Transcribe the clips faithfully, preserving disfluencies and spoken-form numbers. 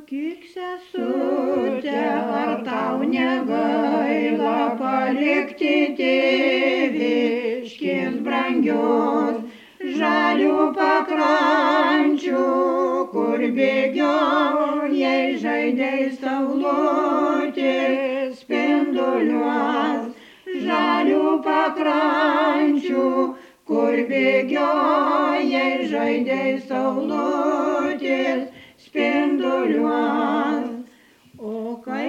Sakyk, sesute, ar tau negaila palikti tėviškės brangios žalių pakrančių, kur bėgiojai žaidei saulutės spinduliuos. Žalių pakrančių, kur bėgiojai žaidei saulutės spinduliuos. O kai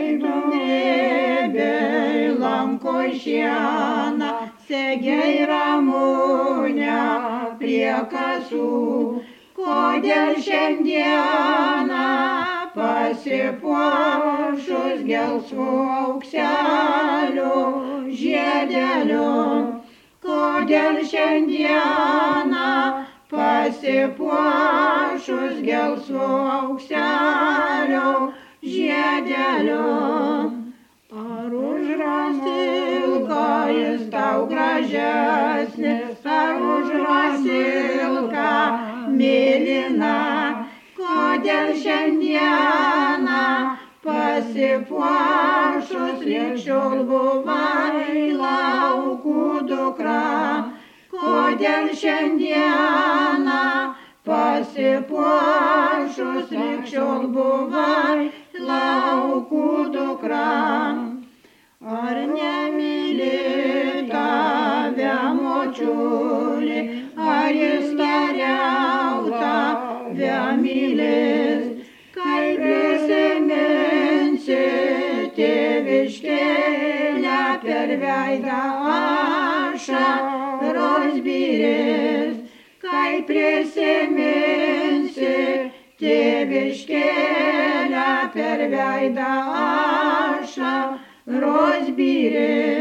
grėbei lanko šieną, segei ramunę prie kasų, kodėl šiandieną pasipuošus gelsvu aukseliu žiedeliu, kodėl šiandieną pasipuošus gelsvu aukseliu žiedeliu. Ar už rasilką jis tau gražesnis, ar už rasilką mėlyna, kodėl šiandieną pasipuošus lyg šiol buvai laukų dukra, kodėl šiandieną pasipuošus lyg šiol buvai laukų dukra. Ar nemyli tave močiulė, ar jis tariau tave mylės, kai prisiminsi tėviškėlę per veidą ašaros byrės, kai prisiminsi tėviškėlę per veidą ašaros byrės.